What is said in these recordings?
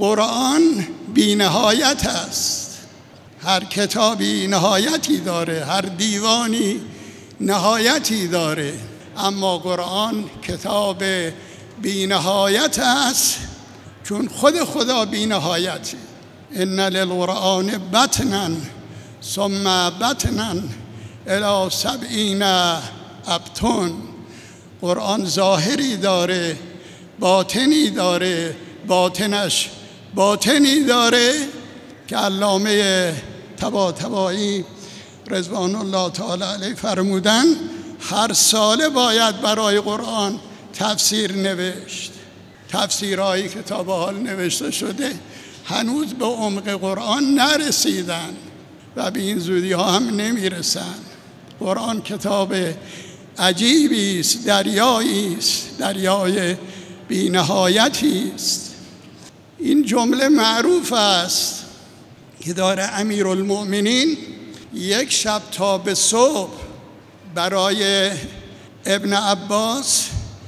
قرآن بی نهایت است. هر کتابی نهایتی داره، هر دیوانی نهایتی داره، اما قرآن کتاب بی نهایت است، چون خود خدا بی نهایتی. ان للقرآن بطنا ثم بطنا الی 70 ابطن. قرآن ظاهری داره، باطنی داره، باطنش باطنی داره که علامه طباطبایی رضوان الله تعالی علیه فرمودن هر ساله باید برای قرآن تفسیر نوشت. تفسیرهایی که تا به حال نوشته شده هنوز به عمق قرآن نرسیدن و به این زودی ها هم نمیرسن. قرآن کتاب عجیبی است، دریایی است، دریای بی نهایتی است. این جمله معروف است که داره امیرالمؤمنین یک شب تا به صبح برای ابن عباس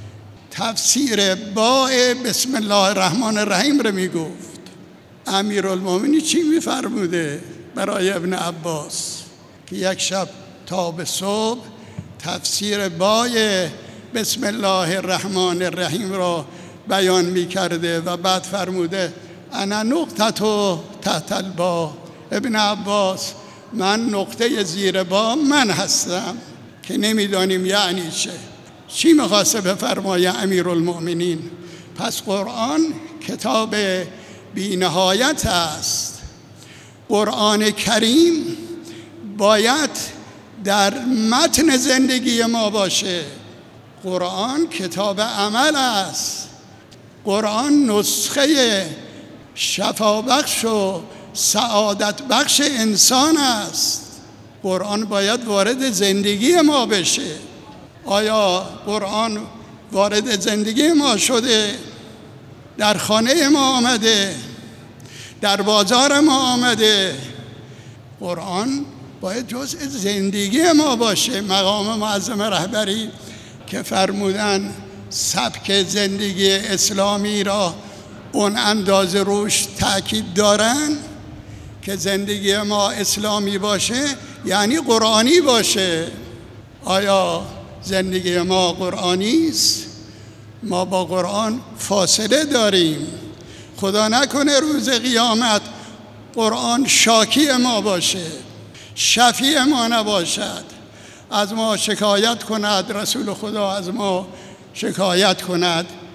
تفسیر باء بسم الله الرحمن الرحیم رو میگفت. امیرالمؤمنین چی میفرموده برای ابن عباس؟ که یک شب تا به صبح تفسیر باء بسم الله الرحمن الرحیم را بیان میکرده و بعد فرموده انا نقطه تحت الباء. ابن عباس من نقطه زیر با من هستم، که نمیدانیم یعنی چی میخواسته بفرمایه امیرالمؤمنین. پس قرآن کتاب بی نهایت است. قرآن کریم باید در متن زندگی ما باشه. قرآن کتاب عمل است. قرآن نسخه شفابخش و سعادت بخش انسان است. قرآن باید وارد زندگی ما بشه. آیا قرآن وارد زندگی ما شده؟ در خانه ما آمده؟ در بازار ما آمده؟ قرآن باید جزء زندگی ما باشه. مقام معظم رهبری که فرمودن سبک زندگی اسلامی را اون اندازه روش تأکید دارن که زندگی ما اسلامی باشه یعنی قرآنی باشه. آیا زندگی ما قرآنی است؟ ما با قرآن فاصله داریم. خدا نکنه روز قیامت قرآن شاکی ما باشه، شفیع ما نباشد، از ما شکایت کند، رسول خدا از ما شکایت کند